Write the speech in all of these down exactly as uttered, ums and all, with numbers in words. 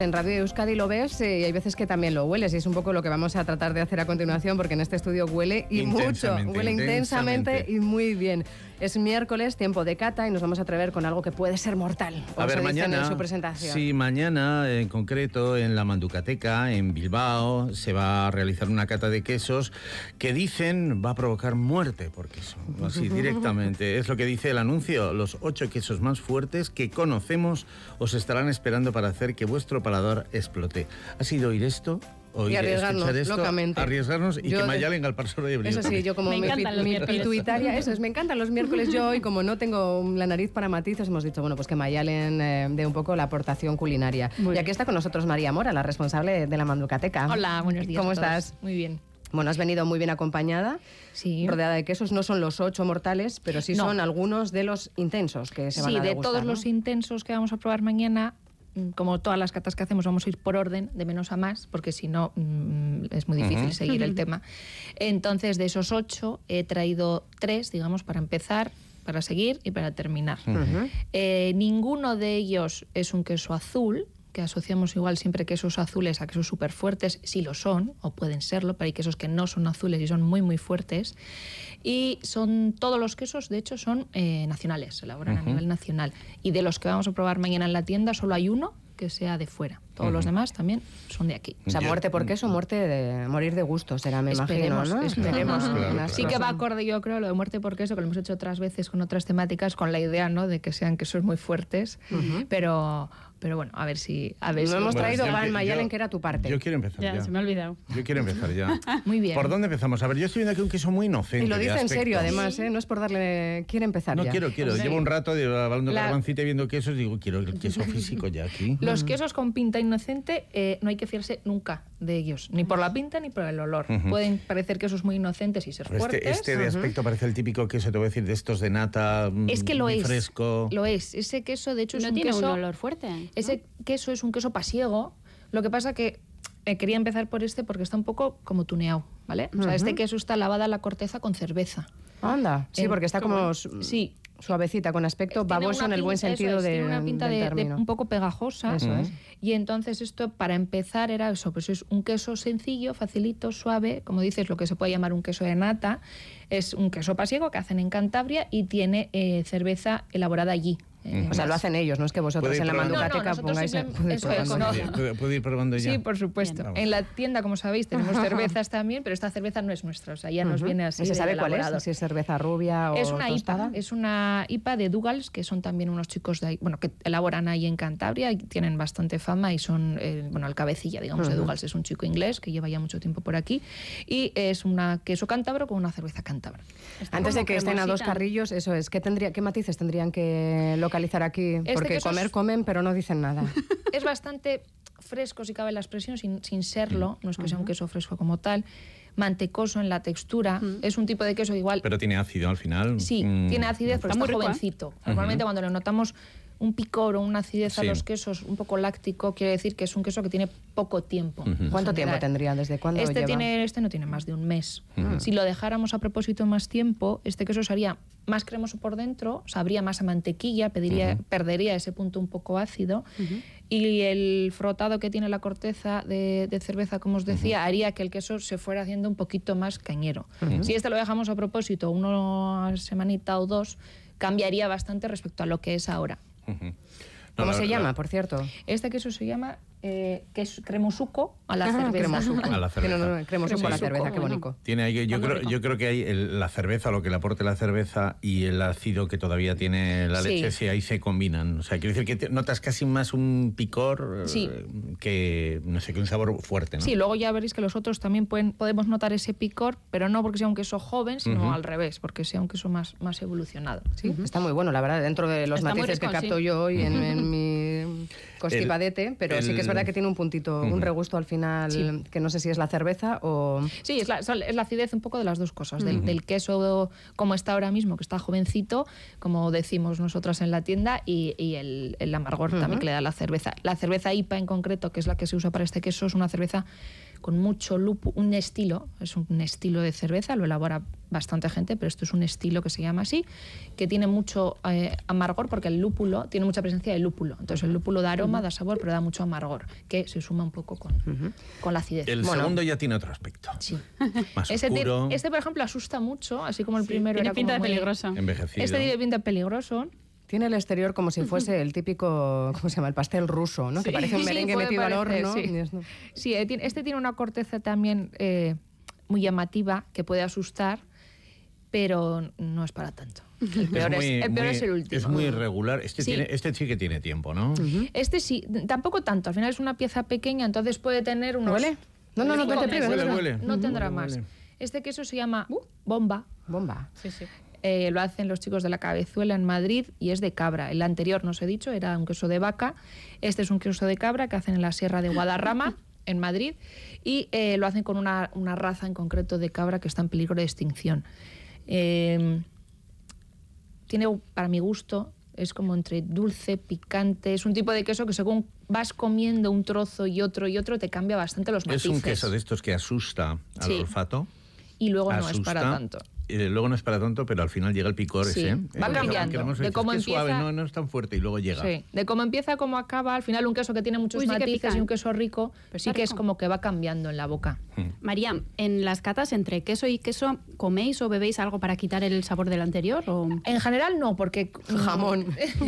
En Radio Euskadi lo ves eh, y hay veces que también lo hueles, y es un poco lo que vamos a tratar de hacer a continuación, porque en este estudio huele y mucho, huele intensamente. intensamente y muy bien. Es miércoles, tiempo de cata, y nos vamos a atrever con algo que puede ser mortal. A ver, mañana, en su presentación. sí, mañana en concreto en la Manducateca, en Bilbao, se va a realizar una cata de quesos que dicen va a provocar muerte por queso, así directamente. Es lo que dice el anuncio. Los ocho quesos más fuertes que conocemos os estarán esperando para hacer que vuestro paladar explote. ¿Ha sido oír esto? Oír, y arriesgarnos, esto, locamente. Arriesgarnos y yo, que Mayalen al paso de brillo. Eso sí, yo como me mi, mi pituitaria, eso es, me encantan los miércoles. Yo hoy, como no tengo la nariz para matices, hemos dicho, bueno, pues que Mayalen eh, dé un poco la aportación culinaria. Muy y aquí bien. está con nosotros María Mora, la responsable de la Manducateca. Hola, buenos días. ¿Cómo a todos. estás? Muy bien. Bueno, has venido muy bien acompañada, Sí. rodeada de quesos. No son los ocho mortales, pero sí No. son algunos de los intensos que se van Sí, a de degustar, todos ¿no? los intensos que vamos a probar mañana, como todas las catas que hacemos, vamos a ir por orden, de menos a más, porque si no mmm, es muy difícil Uh-huh. seguir el tema. Entonces, de esos ocho, he traído tres, digamos, para empezar, para seguir y para terminar. Uh-huh. Eh, ninguno de ellos es un queso azul, que asociamos igual siempre quesos azules a quesos súper fuertes, sí lo son, o pueden serlo, pero hay quesos que no son azules y son muy, muy fuertes. Y son todos los quesos, de hecho, son eh, nacionales, se elaboran uh-huh. a nivel nacional. Y de los que vamos a probar mañana en la tienda, solo hay uno que sea de fuera. Todos uh-huh. los demás también son de aquí. O sea, muerte por queso, muerte de morir de gusto, será, me esperemos, imagino, ¿no? Esperemos. Claro, claro. Sí que va acorde, yo creo, lo de muerte por queso, que lo hemos hecho otras veces con otras temáticas, con la idea, ¿no?, de que sean quesos muy fuertes, uh-huh. pero... Pero bueno, a ver si... A ver no si hemos bueno, traído yo, Van Mayalen, yo, que era tu parte. Yo quiero empezar ya. Ya, se me ha olvidado. Yo quiero empezar ya. Muy bien. ¿Por dónde empezamos? A ver, yo estoy viendo aquí un queso muy inocente. Y lo dice de en serio, aspecto. además, ¿eh? No es por darle... Quiere empezar No, ya. quiero, quiero. Sí. Llevo un rato de, hablando La... con Gancita y viendo quesos, digo, quiero el queso físico ya aquí. Los quesos con pinta inocente eh, no hay que fiarse nunca de ellos, ni por la pinta ni por el olor. Uh-huh. Pueden parecer quesos muy inocentes y ser Este, fuertes. este de aspecto uh-huh. parece el típico queso, te voy a decir, de estos de nata, es que lo muy es, fresco. Lo es. Ese queso, de hecho, es no un tiene queso... un olor fuerte, ¿no? Ese queso es un queso pasiego. Lo que pasa que eh, quería empezar por este porque está un poco como tuneado, ¿vale? Uh-huh. O sea, este queso está lavada la corteza con cerveza. Anda, sí, Eh, porque está como bueno. su- sí. suavecito, con aspecto baboso en el buen pinta, sentido es, de, tiene una pinta del de, término. de un poco pegajosa. Eso es. Y entonces esto, para empezar, era eso, pues es un queso sencillo, facilito, suave, como dices, lo que se puede llamar un queso de nata. Es un queso pasiego que hacen en Cantabria y tiene eh, cerveza elaborada allí. Eh, O sea, lo hacen ellos, no es que vosotros en la probando? Manducateca No, no, pongáis... nosotros puede ir eso es, probando. no. ¿Puedo, puedo ir probando ya? Sí, por supuesto. Bien. En la tienda, como sabéis, tenemos cervezas también, pero esta cerveza no es nuestra, o sea, ya nos Ujú. viene así ¿Y se de sabe cuál elaborado. es? Si es cerveza rubia o Es una tostada. I P A, es una I P A de Dugals, que son también unos chicos de ahí, bueno, que elaboran ahí en Cantabria y tienen bastante fama y son, eh, bueno, el cabecilla, digamos, Uh-huh. de Dugals es un chico inglés que lleva ya mucho tiempo por aquí y es una queso cántabro con una cerveza cántabra. Está Antes de como que estén a dos cremosita. carrillos, eso es, ¿qué, tendría, qué matices tendrían que localizar aquí? Este Porque queso comer es- comen, pero no dicen nada. Es bastante fresco, si cabe la expresión, sin, sin serlo, no es que sea un queso fresco como tal, mantecoso en la textura, Uh-huh. es un tipo de queso igual... Pero tiene ácido al final. Sí, Mm. tiene acidez, pero Está está, muy rico, ¿eh? jovencito. Normalmente cuando le notamos un picor o una acidez a Sí. los quesos, un poco láctico, quiere decir que es un queso que tiene poco tiempo. Ujú. en ¿Cuánto tiempo general. tendría? ¿Desde cuándo Este, lleva? tiene, este no tiene más de un mes. Ujú. Si lo dejáramos a propósito más tiempo, este queso sería más cremoso por dentro, sabría más a mantequilla, pediría, Ujú. perdería ese punto un poco ácido. Y el frotado que tiene la corteza de, de cerveza, como os decía, haría que el queso se fuera haciendo un poquito más cañero. Ujú. Si este lo dejamos a propósito una semanita o dos, cambiaría bastante respecto a lo que es ahora. Ujú. No, ¿Cómo la- se la- llama, por cierto? Este queso se llama eh, queso cremosuco a la Ajá, cerveza. cremosuco. A la cerveza. Que no, no, cremosuco a la Cremosuco, cerveza, qué bueno. bonito. Tiene ahí, yo, Está muy creo, rico. yo creo que hay el- la cerveza, lo que le aporte la cerveza y el ácido que todavía tiene la Sí. leche, sí, ahí se combinan. O sea, quiero decir que te- notas casi más un picor eh, Sí. que, no sé, que un sabor fuerte, ¿no? Sí, luego ya veréis que los otros también pueden, podemos notar ese picor, pero no porque sea un queso joven, sino Ujú. al revés, porque sea un queso más, más evolucionado. Sí, está muy bueno, la verdad, dentro de los Está muy matices rico, que capto sí. yo hoy en, en mi constipadete, pero sí que es el- verdad que tiene un puntito, un Ujú. regusto al final, Sí. que no sé si es la cerveza o... Sí, es la, es la acidez un poco de las dos cosas, del, del queso como está ahora mismo, que está jovencito, como decimos nosotras en la tienda, y, y el, el amargor Ujú. también que le da la cerveza. La cerveza I P A en concreto, que es la que se usa para este queso, es una cerveza con mucho lúpulo, un estilo, es un estilo de cerveza, lo elabora bastante gente, pero esto es un estilo que se llama así, que tiene mucho eh, amargor porque el lúpulo tiene mucha presencia de lúpulo. Entonces el lúpulo da aroma, uh-huh. da sabor, pero da mucho amargor, que se suma un poco con, uh-huh. con la acidez. El bueno, segundo ya tiene otro aspecto. Sí. Más este, oscuro. Este, por ejemplo, asusta mucho, así como el sí, primero tiene era pinta como de peligroso. Envejecido. Este tiene pinta de peligroso. Tiene el exterior como si fuese el típico, ¿cómo se llama? El pastel ruso, ¿no? Sí. Que parece un merengue sí, metido parecer, al horno. Sí, es, ¿no? sí, este tiene una corteza también eh, muy llamativa que puede asustar, pero no es para tanto. El peor es, muy, es, el, peor muy, es el último. Es muy irregular. Este, sí. Tiene, este sí que tiene tiempo, ¿no? Uh-huh. Este sí, tampoco tanto. Al final es una pieza pequeña, entonces puede tener unos... ¿Huele? No, no, no, no, huele, huele, huele. no tendrá huele, más. Huele. Este queso se llama bomba. Bomba. Sí, sí. Eh, lo hacen los chicos de la Cabezuela en Madrid y es de cabra. El anterior, no os he dicho, era un queso de vaca. Este es un queso de cabra que hacen en la Sierra de Guadarrama, en Madrid, y eh, lo hacen con una, una raza en concreto de cabra que está en peligro de extinción. Eh, tiene, para mi gusto, es como entre dulce, picante. Es un tipo de queso que según vas comiendo un trozo y otro y otro te cambia bastante los matices. Es un queso de estos que asusta al sí. olfato. Y luego asusta. No es para tanto. Eh, luego no es para tanto, pero al final llega el picor sí. ese. Va eh, cambiando. De cómo empieza... suave, no, no es tan fuerte y luego llega. Sí. De cómo empieza a cómo acaba, al final un queso que tiene muchos Uy, matices sí y un queso rico, pues sí que rico. Es como que va cambiando en la boca. Hmm. María, en las catas entre queso y queso, ¿coméis o bebéis algo para quitar el sabor del anterior? O... En general no, porque... Jamón.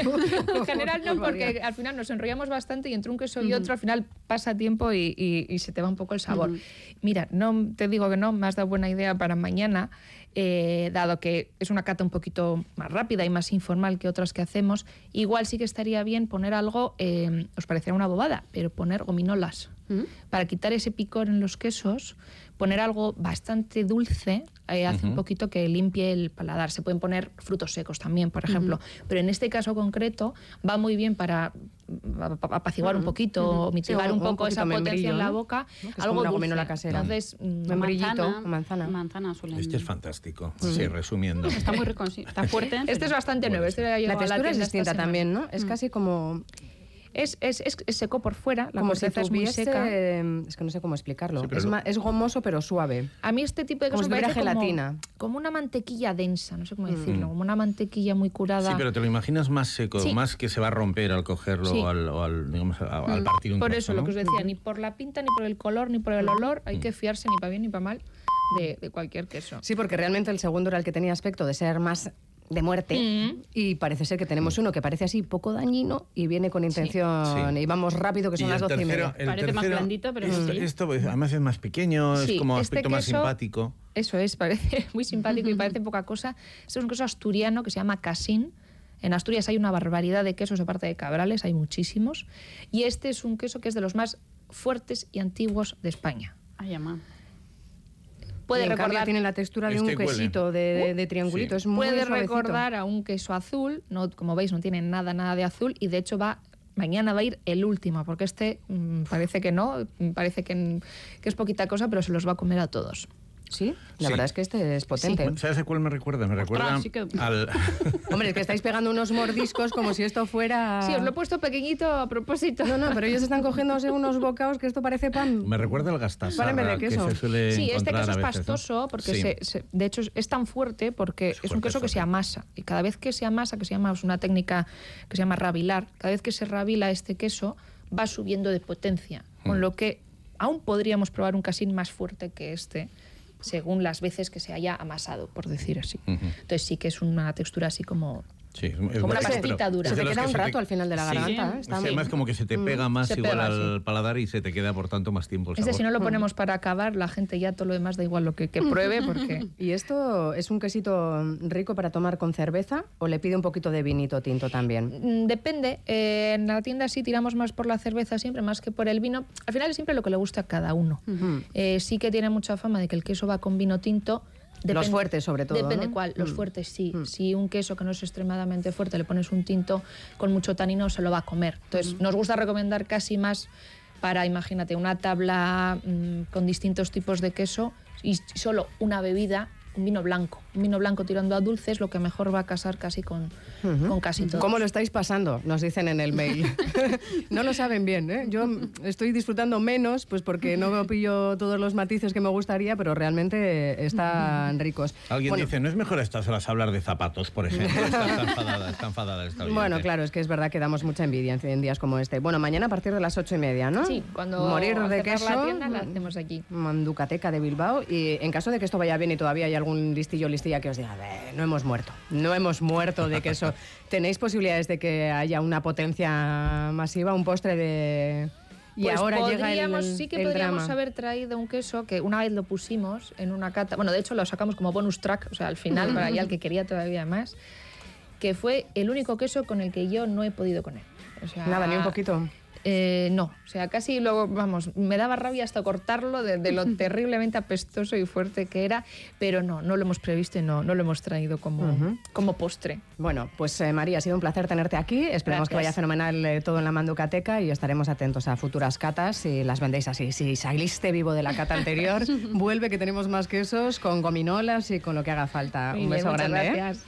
En general no, porque al final nos enrollamos bastante y entre un queso y otro al final pasa tiempo y, y, y se te va un poco el sabor. Uh-huh. Mira, no te digo que no, me has dado buena idea para mañana. Eh, dado que es una cata un poquito más rápida y más informal que otras que hacemos, igual sí que estaría bien poner algo, eh, os parecerá una bobada, pero poner gominolas. ¿Mm? Para quitar ese picor en los quesos, poner algo bastante dulce eh, hace uh-huh. un poquito que limpie el paladar. Se pueden poner frutos secos también, por ejemplo, uh-huh. pero en este caso concreto va muy bien para apaciguar uh-huh. un poquito, uh-huh. mitigar sí, un, un poco esa potencia en la boca, ¿no? Que algo es dulce. La casera. Entonces, membrillito, manzana. manzana suelen... Este es fantástico, uh-huh. sí, resumiendo. Está muy rico, sí. Está fuerte. Este pero... es bastante nuevo. Este la textura es distinta también, ¿no? Es uh-huh. casi como... Es, es, es, es seco por fuera, la como corteza si es muy seca. Es que no sé cómo explicarlo. Sí, es, lo... ma, es gomoso pero suave. A mí este tipo de queso me parece parece gelatina. Como, como una mantequilla densa, no sé cómo decirlo, mm. como una mantequilla muy curada. Sí, pero te lo imaginas más seco, sí. más que se va a romper al cogerlo sí. o, al, o al, digamos, a, al partir un Por trozo, eso, ¿no? lo que os decía, ni por la pinta, ni por el color, ni por el olor, hay mm. que fiarse ni para bien ni para mal de, de cualquier queso. Sí, porque realmente el segundo era el que tenía aspecto de ser más... de muerte mm. y parece ser que tenemos uno que parece así poco dañino y viene con intención sí. Sí. y vamos rápido que son las doce y media. Parece tercero, más blandito, pero esto, sí. esto además es más pequeño, sí. es como este aspecto queso, más simpático. Eso es, parece muy simpático y parece poca cosa. Este es un queso asturiano que se llama casín. En Asturias hay una barbaridad de quesos aparte de cabrales, hay muchísimos. Y este es un queso que es de los más fuertes y antiguos de España. Ay, ama. Puede en recordar, tiene la textura de este un quesito de, de, de triangulito, sí. es muy Puede suavecito. recordar a un queso azul, no, como veis no tiene nada, nada de azul y de hecho va mañana va a ir el último, porque este mmm, parece que no, parece que, que es poquita cosa, pero se los va a comer a todos. Sí, la sí. verdad es que este es potente. Sí. ¿Sabes a cuál me recuerda? Me recuerda Ostras, sí que... al... Hombre, es que estáis pegando unos mordiscos como si esto fuera... Sí, os lo he puesto pequeñito a propósito. No, no, pero ellos están cogiéndose unos bocados que esto parece pan. Me recuerda al gastasarra, que se suele Sí, este queso es pastoso, ¿no? porque sí. se, se, de hecho es tan fuerte porque es, es, es un queso que se amasa. Y cada vez que se amasa, que se llama es una técnica que se llama rabilar, cada vez que se rabila este queso va subiendo de potencia, con mm. lo que aún podríamos probar un casín más fuerte que este, según las veces que se haya amasado, por decir así. Uh-huh. Entonces sí que es una textura así como... Sí, es como una pastita dura. Se te queda un rato te... al final de la garganta. Sí, ¿eh? Está sí, además como que se te pega más se igual pega, al sí. paladar y se te queda por tanto más tiempo el sabor. Este si no lo ponemos para acabar, la gente ya todo lo demás da igual lo que, que pruebe porque... ¿Y esto es un quesito rico para tomar con cerveza o le pide un poquito de vinito tinto también? Depende. Eh, en la tienda sí tiramos más por la cerveza siempre, más que por el vino. Al final es siempre lo que le gusta a cada uno. Uh-huh. eh, sí que tiene mucha fama de que el queso va con vino tinto. Depende, los fuertes, sobre todo. Depende ¿no? cuál. Los mm. fuertes, sí. Mm. Si un queso que no es extremadamente fuerte le pones un tinto con mucho tanino, se lo va a comer. Entonces, mm. nos gusta recomendar casi más para, imagínate, una tabla mmm, con distintos tipos de queso y solo una bebida, un vino blanco. Un vino blanco tirando a dulce es lo que mejor va a casar casi con, uh-huh. con casi todo. ¿Cómo lo estáis pasando? Nos dicen en el mail. No lo saben bien, ¿eh? Yo estoy disfrutando menos, pues porque no pillo todos los matices que me gustaría, pero realmente están ricos. Alguien bueno, dice, ¿no es mejor a estas horas hablar de zapatos, por ejemplo? Está, está enfadada, está enfadada esta oyente. Bueno, claro, es que es verdad que damos mucha envidia en días como este. Bueno, mañana a partir de las ocho y media, ¿no? Sí, cuando Morir de queso, la tienda la hacemos aquí. Manducateca de Bilbao. Y en caso de que esto vaya bien y todavía hay algún listillo o listilla que os diga, no hemos muerto, no hemos muerto de queso, ¿tenéis posibilidades de que haya una potencia masiva, un postre de... Y pues ahora llega el, sí que el podríamos drama. haber traído un queso que una vez lo pusimos en una cata, bueno, de hecho lo sacamos como bonus track, o sea, al final, para ya el que quería todavía más, que fue el único queso con el que yo no he podido con él. O sea, nada, ni un poquito. Eh, no, o sea, casi luego, vamos, me daba rabia hasta cortarlo de, de lo terriblemente apestoso y fuerte que era, pero no, no lo hemos previsto y no, no lo hemos traído como, uh-huh. como postre. Bueno, pues eh, María, ha sido un placer tenerte aquí, esperemos Gracias. que vaya fenomenal eh, todo en la Manducateca y estaremos atentos a futuras catas si las vendéis así. Si saliste vivo de la cata anterior, vuelve que tenemos más quesos con gominolas y con lo que haga falta. Muy un beso bien, grande. Gracias. ¿eh?